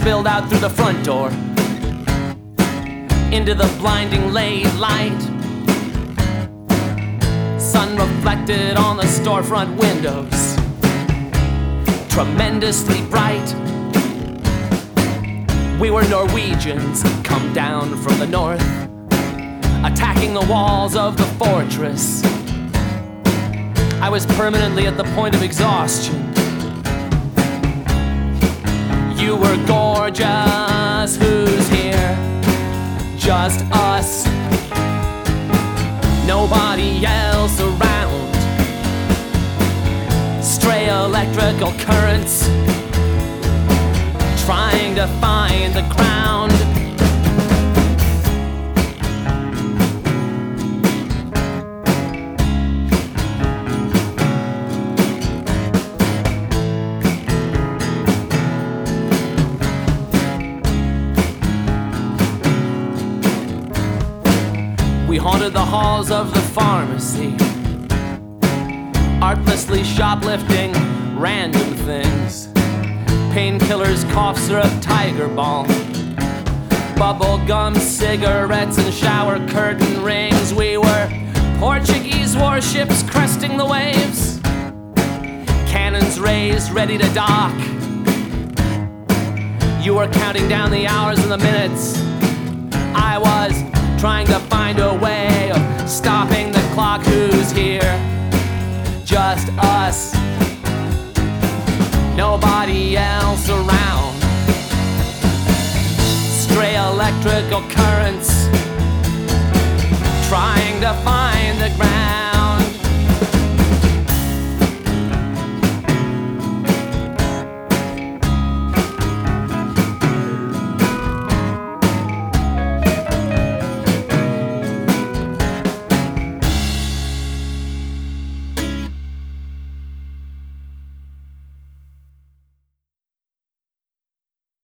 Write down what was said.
spilled out through the front door into the blinding late light. Sun reflected on the storefront windows, tremendously bright. We were Norwegians come down from the north, attacking the walls of the fortress. I was permanently at the point of exhaustion. You were gorgeous, who's here? Just us, nobody else around. Stray electrical currents trying to find the ground. We haunted the halls of the pharmacy, artlessly shoplifting random things. Painkillers, cough syrup, tiger balm, bubble gum, cigarettes, and shower curtain rings. We were Portuguese warships cresting the waves, cannons raised, ready to dock. You were counting down the hours and the minutes. I was trying to find a way of stopping the clock. Who's here? Just us, nobody else around. Stray electrical currents